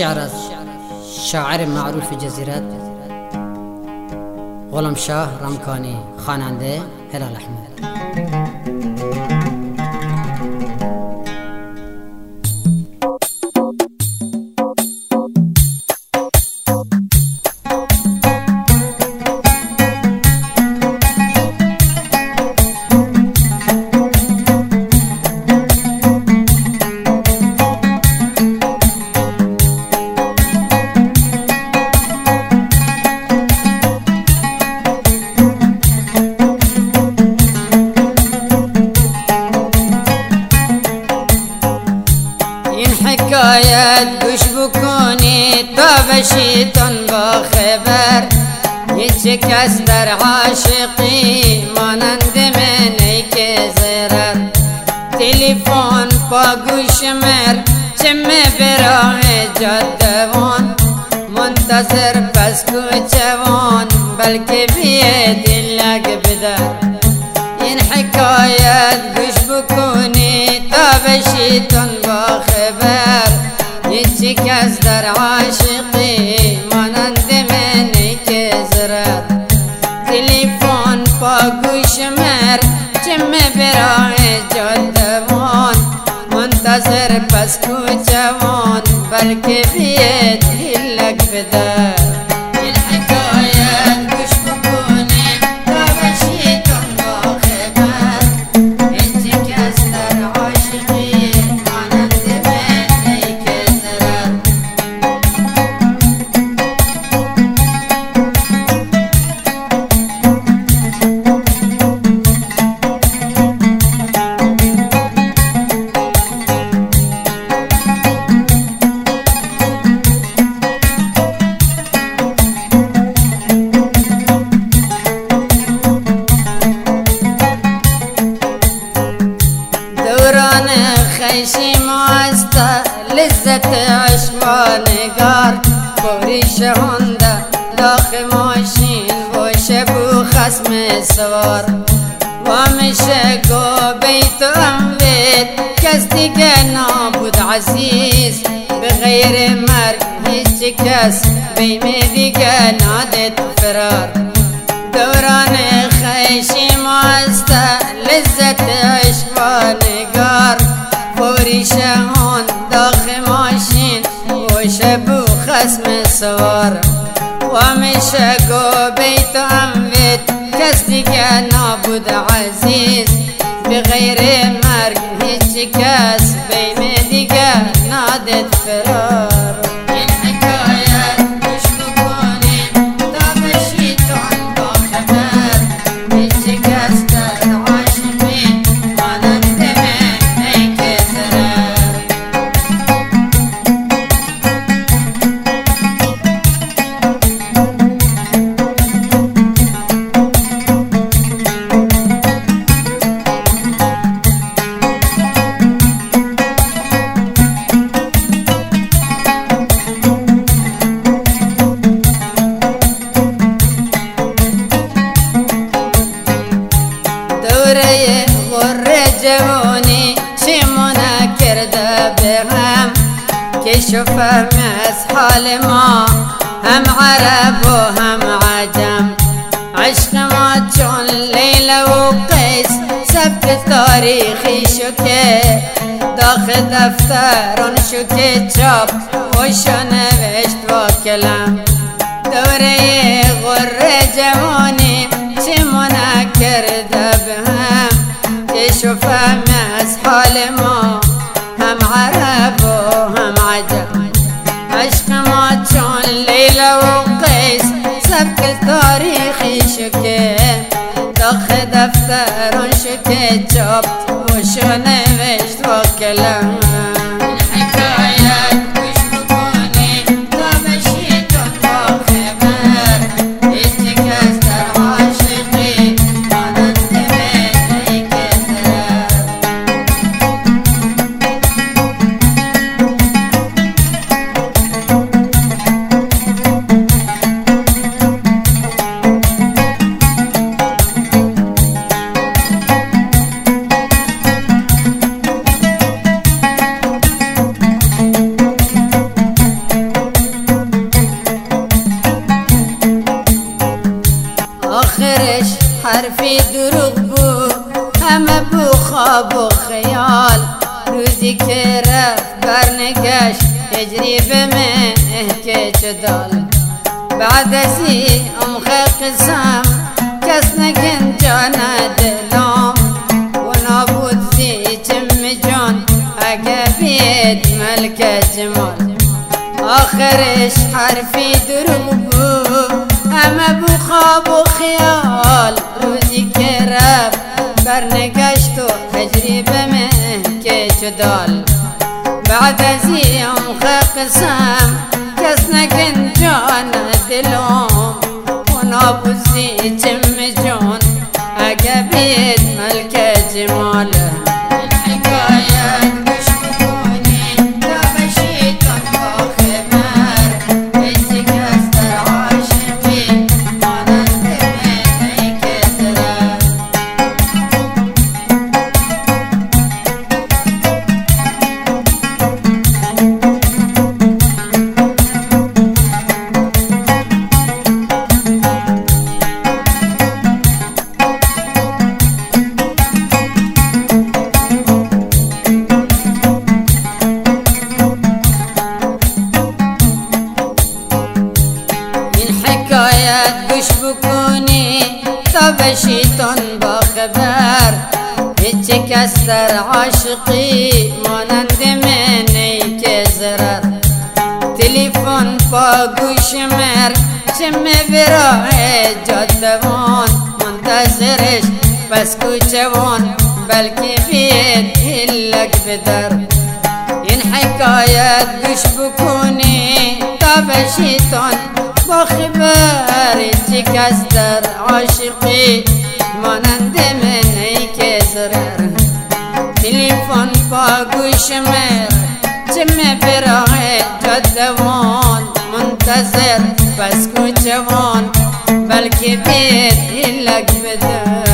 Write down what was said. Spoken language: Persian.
الشعر شاعر معروف جزیرت غلام شاه رامکانی، خواننده هلال احمد. حكايات وش بكوني طابشيتن بخبر يتشكس در عاشقي ما نندمني كزرر تليفون باقوش مر چم براه جدوان منتظر بس كوچوان بلكي بيد لك بدر این حكايات وش بكوني طابشيتن بخبر هیچی کس در عاشقی مانند منی که زرد تليفون با گوش مر چم براه جدوان منتظر پس کوچوان بلکه بید هلک بدر خیشی ماستا لذت عشق و نگار بوری شهنده داخ ماشین و شبو خسم سوار و میشه گو بیت و اموید کس دیگه نابود عزیز بغیر مرگ هیچ کس بیم دیگه نادت فرار دوران خیشی ماستا لذت عشق و نگار فوری شهان داخ ماشین و شبو خسم سوار و میشه گو بیت و اموید کس دیگه نابود عزیز بغیر مرگ هیچ کس بیم دیگه نادت فرار جوانی چی مونه کرده بهم که شفهم از حال ما هم عرب و هم عجم عشق ما چون لیلا و قیس ثبت تاریخی شو که داخ دفتران شو که چاپ و شو نوشت با کلم دوره غره جوانی چی مونه کرده بهم شوفهم از حال ما هم عرب و هم عجم عشق ما چون لیلا و قیس سبک تاریخی شو که داخ دفتران شو که چاپ و شو نوشت با کلم خواب و خیال روزی که رفت برنگشت هجری به مهک جدال بعد ازی قسم کس نگن جان دلم و نابود زی چم جان اگه بید ملک جمال آخرش حرفی دروغ بود همه بو خواب و خیال روزی که رفت برنگشت و هجری به مهک جدال بعد ازی قسم کس نگن جان دلم و نابوزی چم جان اگه بید ملک جمال گوش بکنی تا بشیتون با خبر هیچ کس در عاشقی مانند من ای که ضرر تلفن با گوش مر چم براه جادوان منتظرش بس کوچوان بلکه بید هلک بدر این حکایت گوش بکنی تا بشیتون با خبر چی کس در عاشقی مانند من ای که ضرر تلفن با گوش مر چم براه جادوان منتظر بس کوچوان بلکه بید هلک بدر